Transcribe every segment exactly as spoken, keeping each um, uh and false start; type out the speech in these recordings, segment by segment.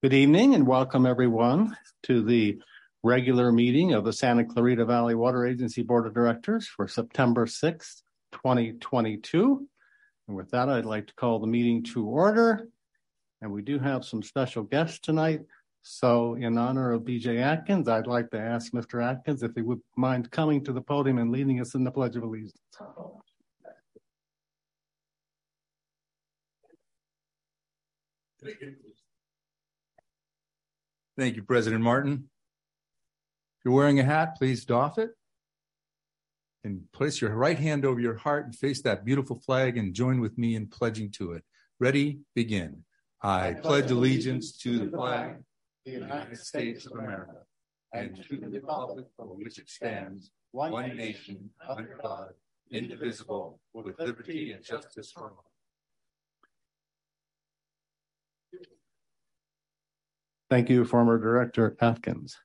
Good evening and welcome everyone to the regular meeting of the Santa Clarita Valley Water Agency Board of Directors for September sixth, twenty twenty-two. And with that, I'd like to call the meeting to order. And we do have some special guests tonight. So in honor of B J Atkins, I'd like to ask Mister Atkins if he would mind coming to the podium and leading us in the Pledge of Allegiance. Thank you. Thank you, President Martin. If you're wearing a hat, please doff it. And place your right hand over your heart and face that beautiful flag and join with me in pledging to it. Ready, begin. I pledge allegiance to the flag of the United States of America and to the republic for which it stands, one nation, under God, indivisible, with liberty and justice for all. Thank you, former Director Atkins.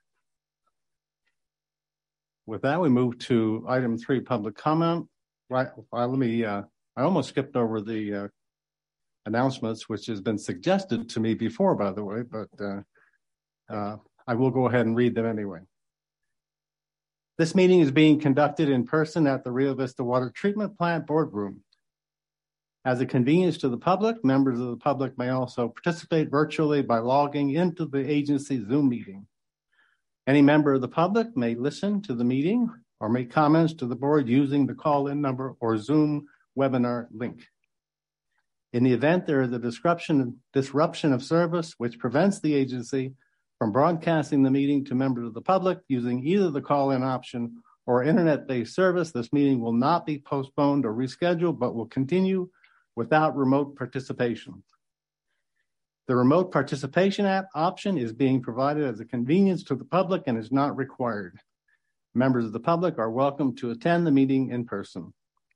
With that, we move to item three, public comment. Right, well, let me, uh, I almost skipped over the uh, announcements, which has been suggested to me before, by the way, but uh, uh, I will go ahead and read them anyway. This meeting is being conducted in person at the Rio Vista Water Treatment Plant Boardroom. As a convenience to the public, members of the public may also participate virtually by logging into the agency Zoom meeting. Any member of the public may listen to the meeting or make comments to the board using the call-in number or Zoom webinar link. In the event there is a disruption, disruption of service which prevents the agency from broadcasting the meeting to members of the public using either the call-in option or internet-based service, this meeting will not be postponed or rescheduled, but will continue without remote participation. The remote participation app option is being provided as a convenience to the public and is not required. Members of the public are welcome to attend the meeting in person.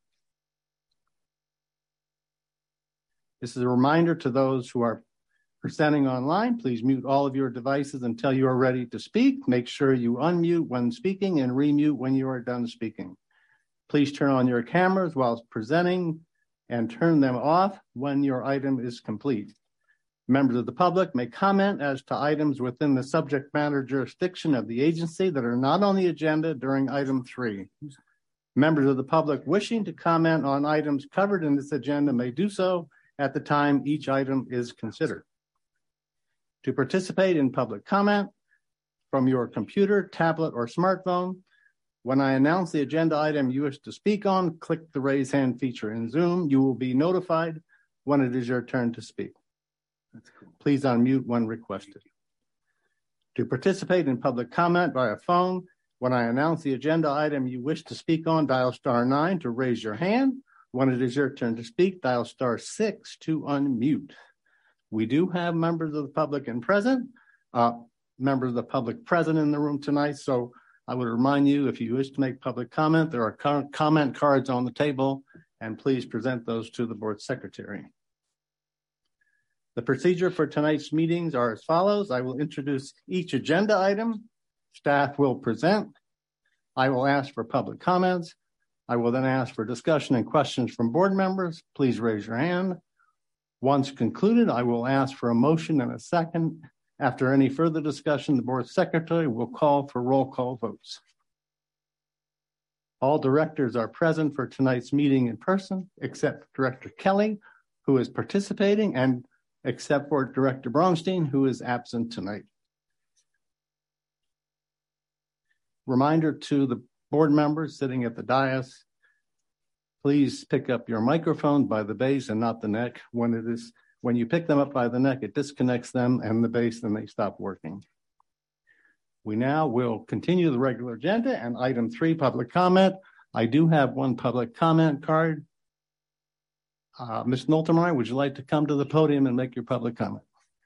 This is a reminder to those who are presenting online. Please mute all of your devices until you are ready to speak. Make sure you unmute when speaking and remute when you are done speaking. Please turn on your cameras while presenting and turn them off when your item is complete. Members of the public may comment as to items within the subject matter jurisdiction of the agency that are not on the agenda during item three. Members of the public wishing to comment on items covered in this agenda may do so at the time each item is considered. To participate in public comment from your computer, tablet, or smartphone, when I announce the agenda item you wish to speak on, click the raise hand feature in Zoom. You will be notified when it is your turn to speak. Please unmute when requested. To participate in public comment via phone, when I announce the agenda item you wish to speak on, dial star nine to raise your hand. When it is your turn to speak, dial star six to unmute. We do have members of the public in present, uh, members of the public present in the room tonight, so I would remind you, if you wish to make public comment, there are comment cards on the table, and please present those to the board secretary. The procedure for tonight's meetings are as follows. I will introduce each agenda item. Staff will present. I will ask for public comments. I will then ask for discussion and questions from board members. Please raise your hand. Once concluded, I will ask for a motion and a second. After any further discussion, the board secretary will call for roll call votes. All directors are present for tonight's meeting in person, except Director Kelly, who is participating, and except for Director Bronstein, who is absent tonight. Reminder to the board members sitting at the dais, please pick up your microphone by the base and not the neck. When it is When you pick them up by the neck, it disconnects them and the base, and they stop working. We now will continue the regular agenda and item three, public comment. I do have one public comment card. Uh, Miz Noltemeyer, would you like to come to the podium and make your public comment?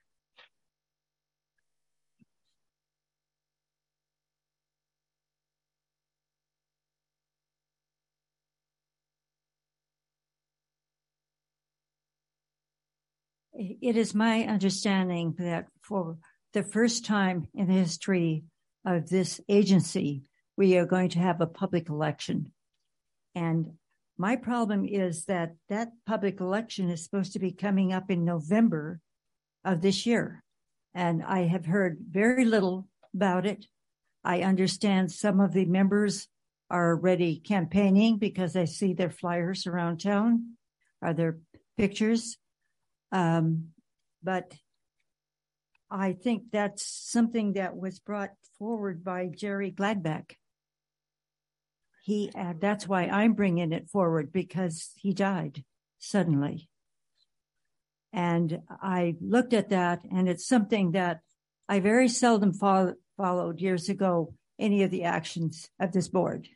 It is my understanding that for the first time in the history of this agency, we are going to have a public election. And my problem is that that public election is supposed to be coming up in November of this year. and I have heard very little about it. I understand some of the members are already campaigning because I see their flyers around town, or their pictures. Um, but I think that's something that was brought forward by Jerry Gladback. He, uh, that's why I'm bringing it forward, because he died suddenly. And I looked at that, and it's something that I very seldom follow, followed years ago, any of the actions of this board.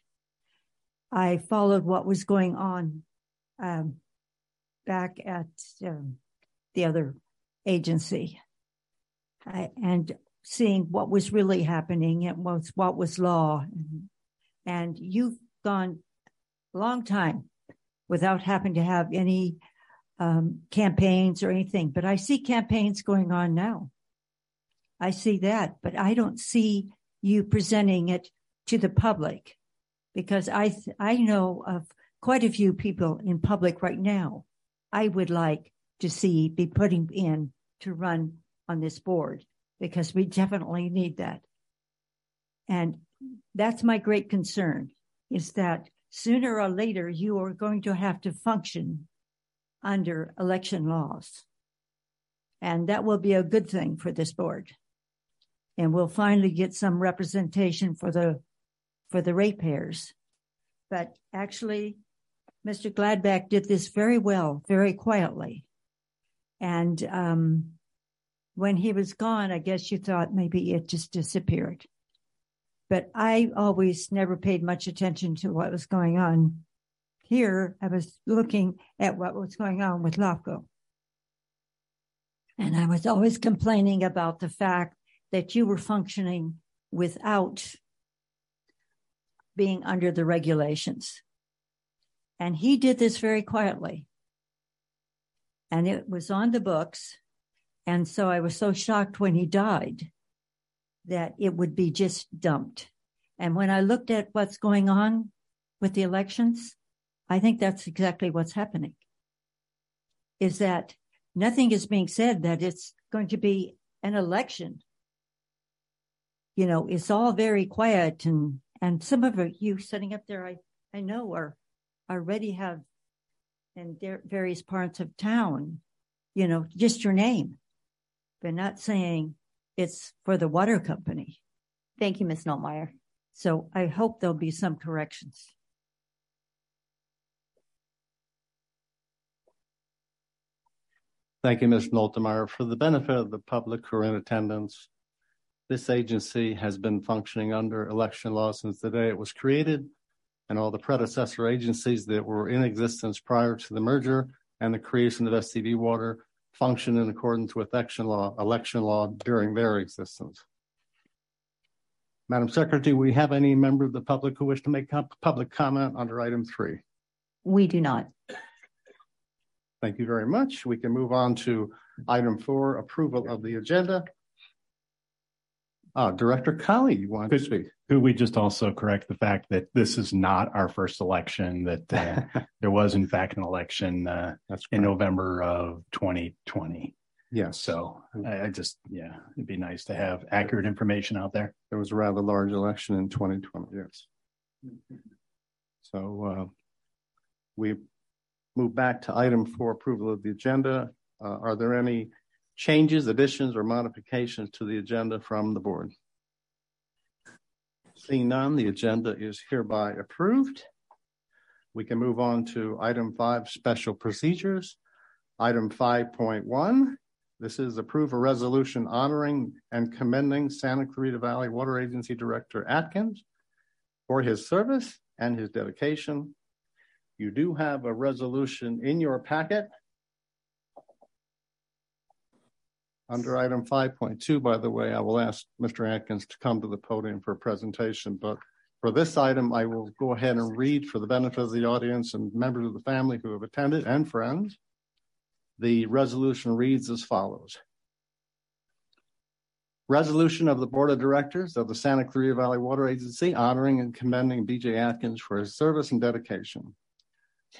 I followed what was going on um, back at um, the other agency, I, and seeing what was really happening and what was, what was law. And, and you've gone a long time without having to have any um, campaigns or anything, but I see campaigns going on now. I see that, but I don't see you presenting it to the public, because I th- I know of quite a few people in public right now I would like to see be putting in to run on this board, because we definitely need that. And that's my great concern, is that sooner or later you are going to have to function under election laws. And that will be a good thing for this board. And we'll finally get some representation for the for the ratepayers. But actually, Mister Gladback did this very well, very quietly. And um, when he was gone, I guess you thought maybe it just disappeared. But I always never paid much attention to what was going on. Here, I was looking at what was going on with LAFCO. And I was always complaining about the fact that you were functioning without being under the regulations. And he did this very quietly. And it was on the books. And so I was so shocked when he died that it would be just dumped. And when I looked at what's going on with the elections, I think that's exactly what's happening. Is that nothing is being said that it's going to be an election. You know, it's all very quiet, and, and some of you sitting up there, I, I know are already have in their various parts of town, you know, just your name, but not saying it's for the water company. Thank you, Miz Noltmeyer. So I hope there'll be some corrections. Thank you, Miz Noltemeyer. For the benefit of the public who are in attendance, this agency has been functioning under election law since the day it was created, and all the predecessor agencies that were in existence prior to the merger and the creation of S C V Water function in accordance with election law, election law during their existence. Madam Secretary, do we have any member of the public who wish to make public comment under item three? We do not. Thank you very much. We can move on to item four, approval of the agenda. Uh, Director Colley, you want to speak? Could we just also correct the fact that this is not our first election, that uh, there was in fact an election uh, That's in November of twenty twenty. Yes. So I, I just, yeah, it'd be nice to have accurate information out there. There was a rather large election in twenty twenty, yes. So uh, we move back to item four, approval of the agenda. Uh, are there any changes, additions, or modifications to the agenda from the board? Seeing none, the agenda is hereby approved. We can move on to item five, special procedures. Item five point one, this is approve a resolution honoring and commending Santa Clarita Valley Water Agency Director Atkins for his service and his dedication. You do have a resolution in your packet. Under item five point two, by the way, I will ask Mister Atkins to come to the podium for a presentation, but for this item, I will go ahead and read for the benefit of the audience and members of the family who have attended and friends. The resolution reads as follows. Resolution of the Board of Directors of the Santa Clarita Valley Water Agency honoring and commending B J Atkins for his service and dedication.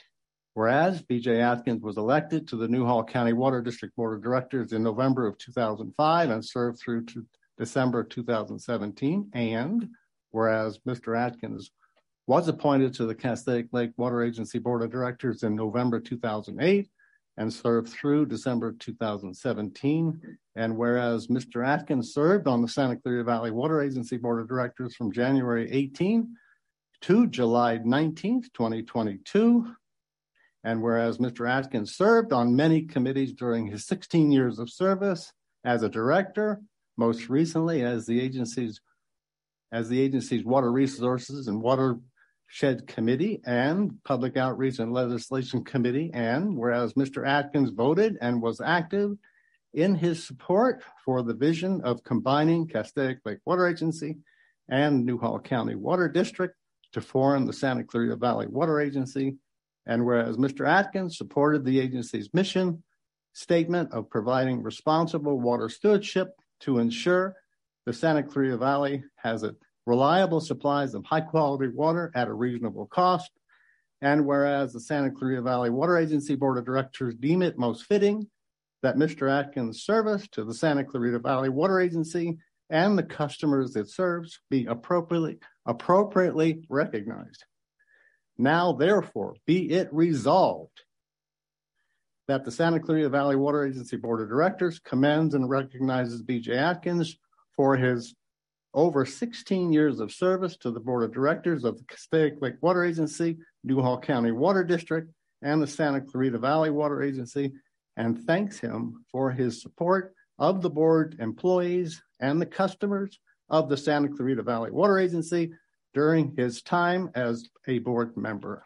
Whereas B J Atkins was elected to the Newhall County Water District Board of Directors in November of two thousand five and served through to December of two thousand seventeen. And whereas Mister Atkins was appointed to the Castaic Lake Water Agency Board of Directors in November two thousand eight and served through December two thousand seventeen. And whereas Mister Atkins served on the Santa Clarita Valley Water Agency Board of Directors from January eighteenth to July nineteenth, twenty twenty-two. And whereas Mister Atkins served on many committees during his sixteen years of service as a director, most recently as the agency's as the agency's Water Resources and Watershed Committee and Public Outreach and Legislation Committee. And whereas Mister Atkins voted and was active in his support for the vision of combining Castaic Lake Water Agency and Newhall County Water District to form the Santa Clarita Valley Water Agency. And whereas Mister Atkins supported the agency's mission statement of providing responsible water stewardship to ensure the Santa Clarita Valley has a reliable supplies of high quality water at a reasonable cost. And whereas the Santa Clarita Valley Water Agency Board of Directors deem it most fitting that Mister Atkins' service to the Santa Clarita Valley Water Agency and the customers it serves be appropriately, appropriately recognized. Now, therefore, be it resolved that the Santa Clarita Valley Water Agency Board of Directors commends and recognizes B J Atkins for his over sixteen years of service to the Board of Directors of the Castaic Lake Water Agency, Newhall County Water District, and the Santa Clarita Valley Water Agency, and thanks him for his support of the board employees and the customers of the Santa Clarita Valley Water Agency during his time as a board member.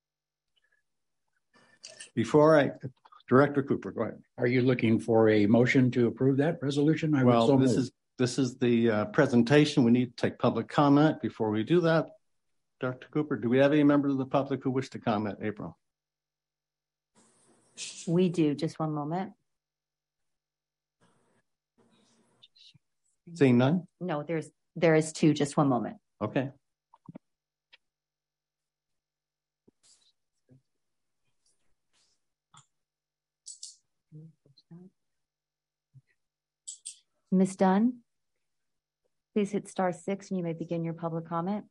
Before I, Director Cooper, go ahead. Are you looking for a motion to approve that resolution? I well, would so this move. is this is the uh, presentation. We need to take public comment before we do that. Doctor Cooper, do we have any members of the public who wish to comment, April? We do. Just one moment. Seeing none? No, there's there is two. Just one moment. Okay. Miz Dunn, please hit star six and you may begin your public comment.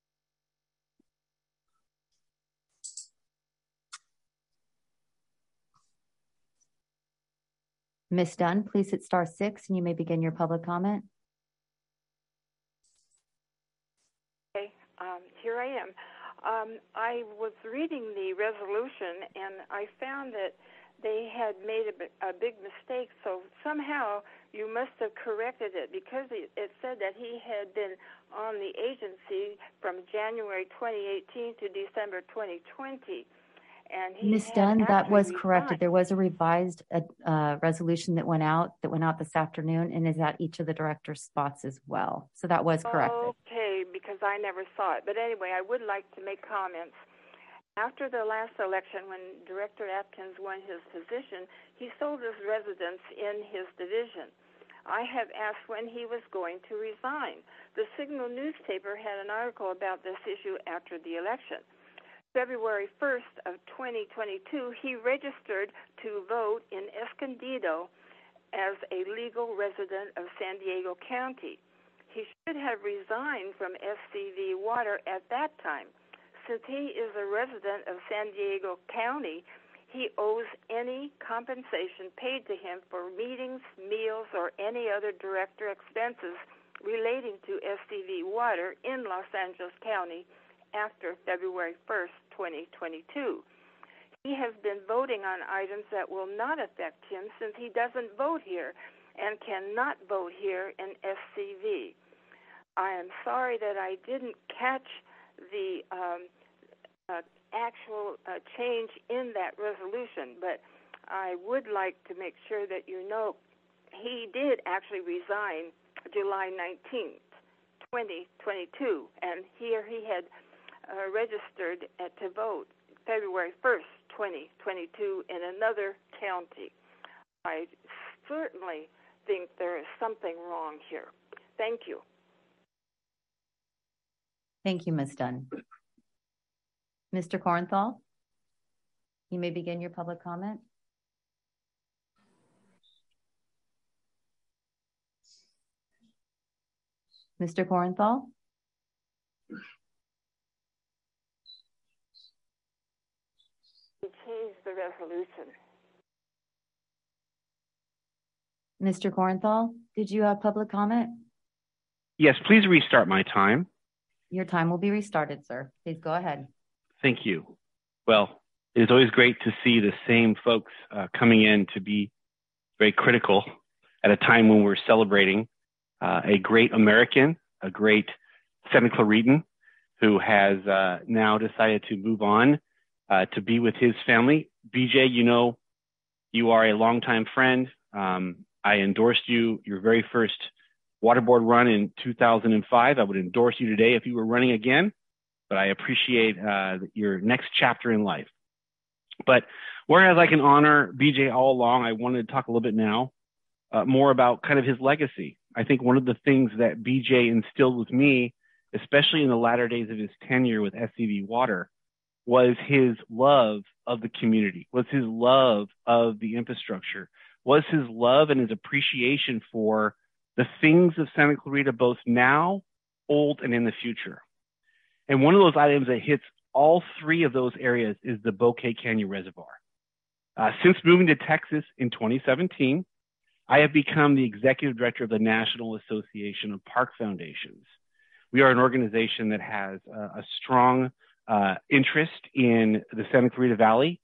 Miz Dunn, please hit star six and you may begin your public comment. Okay, um, here I am. Um, I was reading the resolution and I found that they had made a, a big mistake, so somehow you must have corrected it because it, it said that he had been on the agency from January twenty eighteen to December twenty twenty. And he Miz Dunn, that was resigned. corrected. There was a revised uh, uh, resolution that went out that went out this afternoon and is at each of the director's spots as well. So that was corrected. Okay, because I never saw it. But anyway, I would like to make comments. After the last election, when Director Atkins won his position, he sold his residence in his division. I have asked when he was going to resign. The Signal newspaper had an article about this issue after the election. February first of twenty twenty-two, he registered to vote in Escondido as a legal resident of San Diego County. He should have resigned from S C V Water at that time. Since he is a resident of San Diego County, he owes any compensation paid to him for meetings, meals, or any other director expenses relating to S C V Water in Los Angeles County after February first, twenty twenty-two. He has been voting on items that will not affect him since he doesn't vote here and cannot vote here in S C V. I am sorry that I didn't catch the um, uh, actual uh, change in that resolution, but I would like to make sure that you know he did actually resign July nineteenth, twenty twenty-two, and here he had uh, registered uh, to vote February first, twenty twenty-two in another county. I certainly think there is something wrong here. Thank you. Thank you, Miz Dunn. Mister Kornthal? You may begin your public comment. Mister Korenthal? We changed the resolution. Mister Korenthal, did you have public comment? Yes, please restart my time. Your time will be restarted, sir. Please go ahead. Thank you. Well, it is always great to see the same folks uh, coming in to be very critical at a time when we're celebrating uh, a great American, a great Santa Claritan who has uh, now decided to move on uh, to be with his family. B J, you know, you are a longtime friend. Um, I endorsed you your very first water board run in two thousand five. I would endorse you today if you were running again, but I appreciate uh, your next chapter in life. But whereas I can honor B J all along, I wanted to talk a little bit now uh, more about kind of his legacy. I think one of the things that B J instilled with me, especially in the latter days of his tenure with S C V Water, was his love of the community, was his love of the infrastructure, was his love and his appreciation for the things of Santa Clarita, both now, old, and in the future. And one of those items that hits all three of those areas is the Bouquet Canyon Reservoir. Uh, since moving to Texas in twenty seventeen, I have become the executive director of the National Association of Park Foundations. We are an organization that has uh, a strong uh, interest in the Santa Clarita Valley,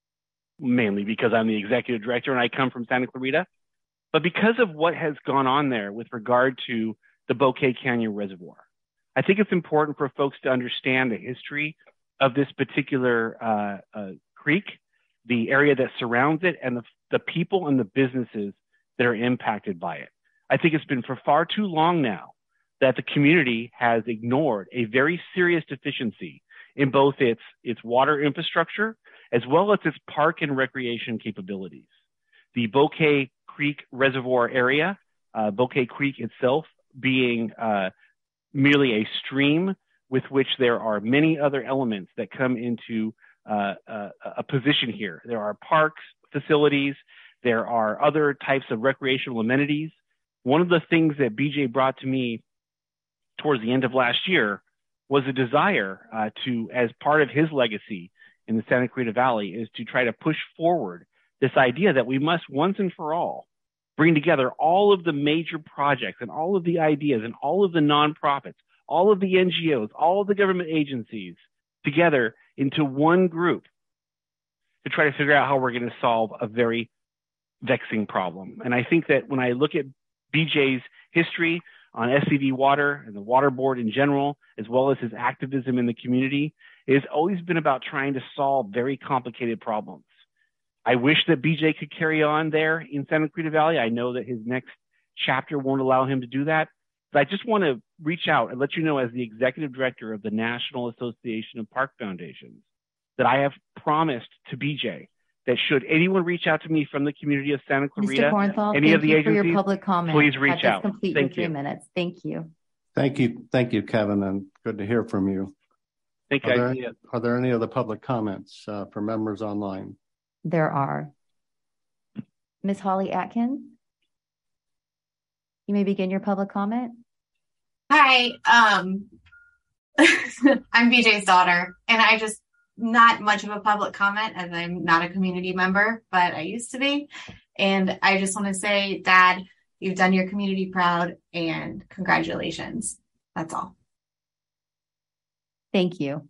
mainly because I'm the executive director and I come from Santa Clarita, but because of what has gone on there with regard to the Bouquet Canyon Reservoir. I think it's important for folks to understand the history of this particular uh, uh, creek, the area that surrounds it, and the, the people and the businesses that are impacted by it. I think it's been for far too long now that the community has ignored a very serious deficiency in both its, its water infrastructure as well as its park and recreation capabilities. The Bouquet Creek Reservoir area, uh, Bouquet Creek itself being uh, merely a stream with which there are many other elements that come into uh, uh, a position here. There are parks, facilities, there are other types of recreational amenities. One of the things that B J brought to me towards the end of last year was a desire uh, to, as part of his legacy in the Santa Clarita Valley, is to try to push forward this idea that we must once and for all bring together all of the major projects and all of the ideas and all of the nonprofits, all of the N G Os, all of the government agencies together into one group to try to figure out how we're going to solve a very vexing problem. And I think that when I look at B J's history on S C V Water and the water board in general, as well as his activism in the community, it has always been about trying to solve very complicated problems. I wish that B J could carry on there in Santa Clarita Valley. I know that his next chapter won't allow him to do that. But I just want to reach out and let you know, as the executive director of the National Association of Park Foundations, that I have promised to B J that should anyone reach out to me from the community of Santa Clarita, Mister Korenthal, any thank of the you agencies, for your public comment. please reach That out. does complete Thank your you. three minutes. Thank you. Thank you. Thank you, Kevin, and good to hear from you. Thank Are you. there any, are there any other public comments uh, from members online? There are. Miz Holly Atkins, you may begin your public comment. Hi, um, I'm B J's daughter, and I just, not much of a public comment as I'm not a community member, but I used to be. And I just want to say, Dad, you've done your community proud, and congratulations. That's all. Thank you.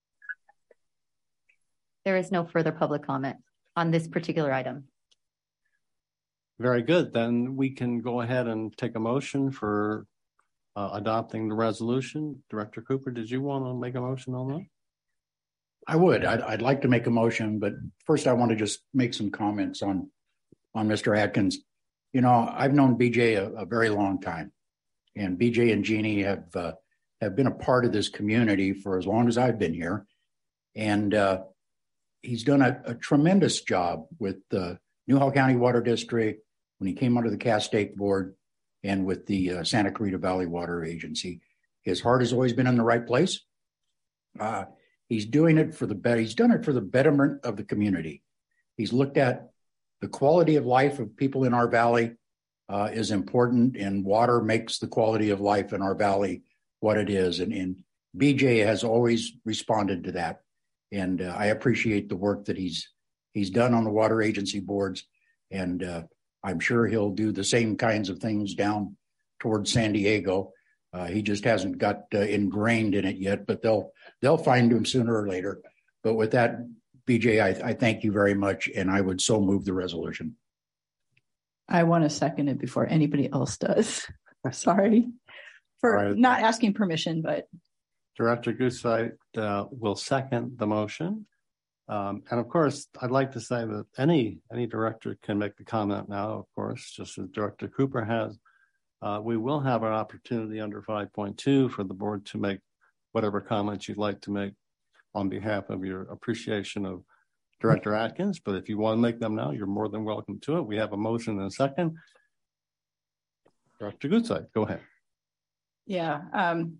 There is no further public comment on this particular item. Very good. Then we can go ahead and take a motion for uh, adopting the resolution. Director Cooper, did you want to make a motion on that? I would. I'd, I'd like to make a motion, but first I want to just make some comments on, on Mister Atkins. You know, I've known B J a, a very long time, and B J and Jeannie have uh, have been a part of this community for as long as I've been here, and uh, he's done a, a tremendous job with the Newhall County Water District when he came under the Cass Stake Board, and with the uh, Santa Clarita Valley Water Agency. His heart has always been in the right place. Uh, He's doing it for the better. He's done it for the betterment of the community. He's looked at the quality of life of people in our valley uh, is important, and water makes the quality of life in our valley what it is. And, and B J has always responded to that. And uh, I appreciate the work that he's he's done on the water agency boards. And uh, I'm sure he'll do the same kinds of things down towards San Diego. Uh, he just hasn't got uh, ingrained in it yet, but they'll they'll find him sooner or later. But with that, B J, I, I thank you very much, and I would so move the resolution. I want to second it before anybody else does. Sorry for right. not asking permission, but Director Gutzeit uh, will second the motion. Um, and of course, I'd like to say that any any director can make the comment now, of course, just as Director Cooper has. Uh, we will have an opportunity under five point two for the board to make whatever comments you'd like to make on behalf of your appreciation of Director Atkins. But if you want to make them now, you're more than welcome to it. We have a motion and a second. Director Gutzeit, go ahead. Yeah. Um,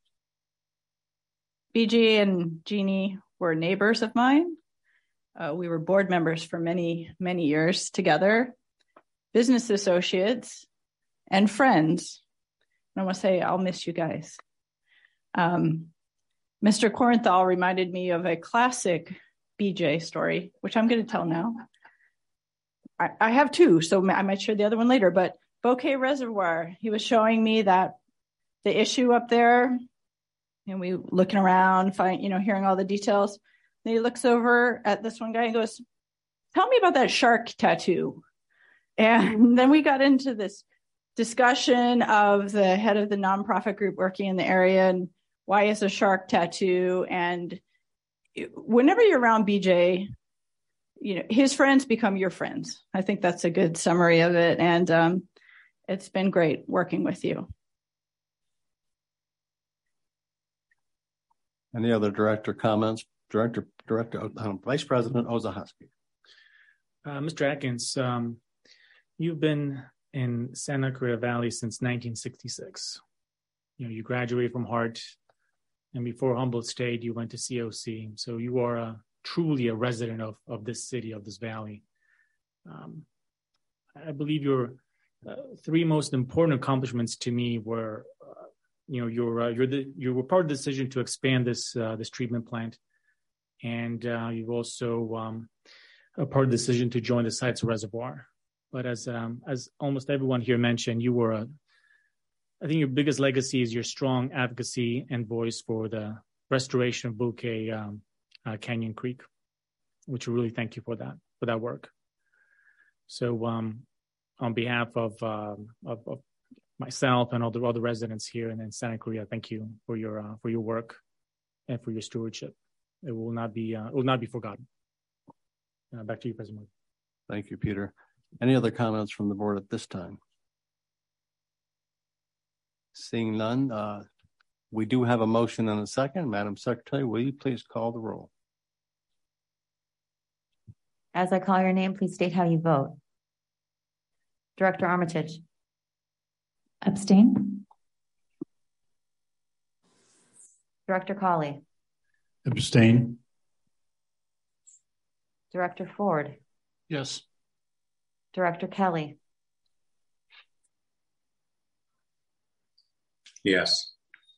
B J and Jeannie were neighbors of mine. Uh, we were board members for many, many years together, business associates, and friends. And I want to say, I'll miss you guys. Um, Mister Korenthal reminded me of a classic B J story, which I'm going to tell now. I, I have two, so I might share the other one later, but Bouquet Reservoir, he was showing me that the issue up there, and we looking around, find, you know, hearing all the details. And he looks over at this one guy and goes, tell me about that shark tattoo. And then we got into this discussion of the head of the nonprofit group working in the area and why is a shark tattoo. And whenever you're around B J, you know, his friends become your friends. I think that's a good summary of it. And um, it's been great working with you. Any other director comments? Director, Director, um, Vice President Ozahowski. Uh, Mister Atkins, um, you've been in Santa Cruz Valley since nineteen sixty-six. You know, you graduated from Hart, and before Humboldt State, you went to C O C. So you are a, truly a resident of, of this city, of this valley. Um, I believe your uh, three most important accomplishments to me were, uh, you know, you're, uh, you're the, you were part of the decision to expand this, uh, this treatment plant. And uh, you've also um, a part of the decision to join the Sites Reservoir. But as um, as almost everyone here mentioned, you were a, I think your biggest legacy is your strong advocacy and voice for the restoration of Bouquet um, uh, Canyon Creek, which we really thank you for that, for that work. So um, on behalf of, uh, of, of myself and all the other residents here and in Santa Cruz, thank you for your uh, for your work and for your stewardship. It will not be uh, it will not be forgotten. Uh, back to you, President. Thank you, Peter. Any other comments from the board at this time? Seeing none, uh, we do have a motion and a second. Madam Secretary, will you please call the roll? As I call your name, please state how you vote. Director Armitage. Abstain. Director Colley. Abstain. Director Ford. Yes. Director Kelly. Yes.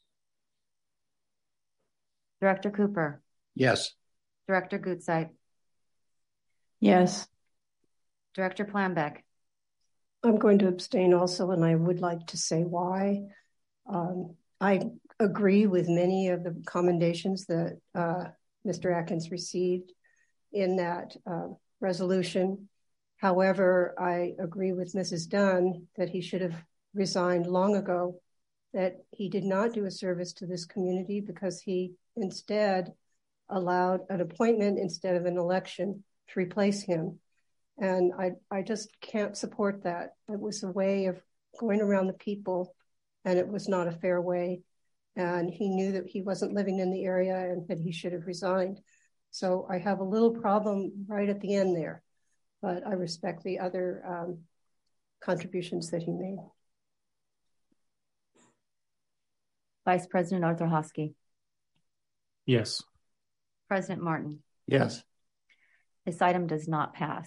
Director Cooper. Yes. Director Gutzeit. Yes. Director Planbeck. I'm going to abstain also, and I would like to say why. Um, I agree with many of the commendations that uh, Mister Atkins received in that uh, resolution. However, I agree with Missus Dunn that he should have resigned long ago, that he did not do a service to this community because he instead allowed an appointment instead of an election to replace him. And I, I just can't support that. It was a way of going around the people, and it was not a fair way. And he knew that he wasn't living in the area and that he should have resigned. So I have a little problem right at the end there, but I respect the other um, contributions that he made. Vice President Arthur Hosky. Yes. President Martin. Yes. This item does not pass.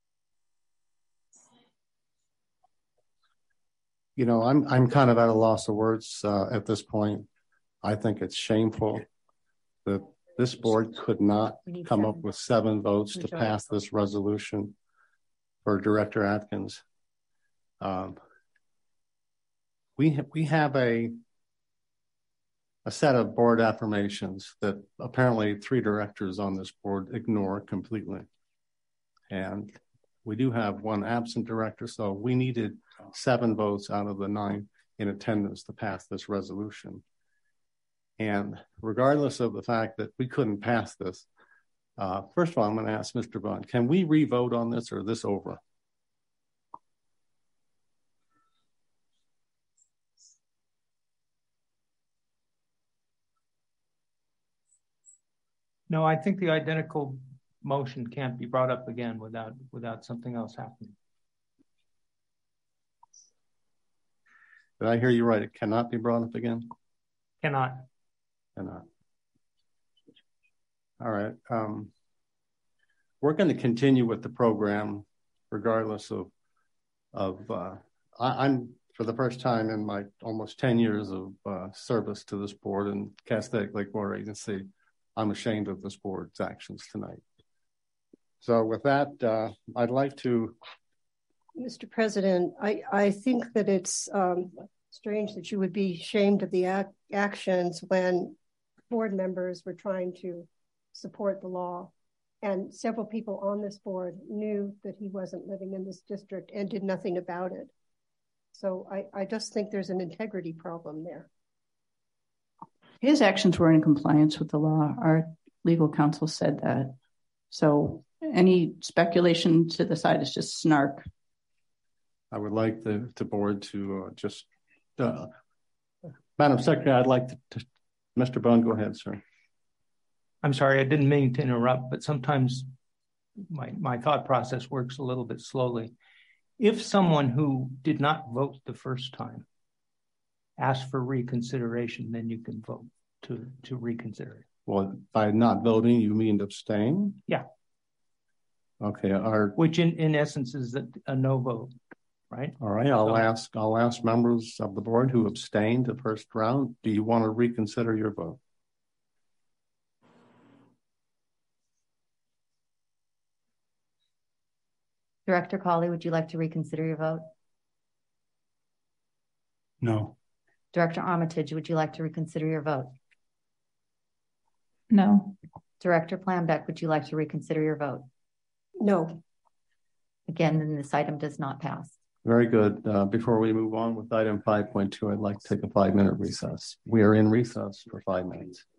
You know, I'm I'm kind of at a loss of words uh, at this point. I think it's shameful that this board could not come seven. up with seven votes to Majority. pass this resolution for Director Atkins. Um, we ha- we have a a set of board affirmations that apparently three directors on this board ignore completely, and we do have one absent director, so we needed seven votes out of the nine in attendance to pass this resolution. And regardless of the fact that we couldn't pass this, uh, first of all, I'm going to ask Mister Bond, can we re-vote on this or is this over? No, I think the identical motion can't be brought up again without without something else happening. Did I hear you right? It cannot be brought up again? Cannot. Cannot. All right. Um, we're going to continue with the program regardless of, of uh, I, I'm, for the first time in my almost ten years of uh, service to this board and Castaic Lake Water Agency, I'm ashamed of this board's actions tonight. So with that, uh, I'd like to... Mister President, I, I think that it's um, strange that you would be ashamed of the ac- actions when board members were trying to support the law. And several people on this board knew that he wasn't living in this district and did nothing about it. So I, I just think there's an integrity problem there. His actions were in compliance with the law. Our legal counsel said that. So any speculation to the side is just snark. I would like the, the board to uh, just, uh, Madam Secretary, I'd like to, to, Mister Bone, go ahead, sir. I'm sorry, I didn't mean to interrupt, but sometimes my, my thought process works a little bit slowly. If someone who did not vote the first time asks for reconsideration, then you can vote to, to reconsider it. Well, by not voting, you mean abstain? Yeah. Okay. Our, Which in, in essence is a, a no vote, right? All right. I'll so, ask, I'll ask members of the board who abstained the first round, do you want to reconsider your vote? Director Cawley, would you like to reconsider your vote? No. Director Armitage, would you like to reconsider your vote? No. Director Plambeck, would you like to reconsider your vote? No. Again, then this item does not pass. Very good. Uh, before we move on with item five point two, I'd like to take a five minute recess. We are in recess for five minutes.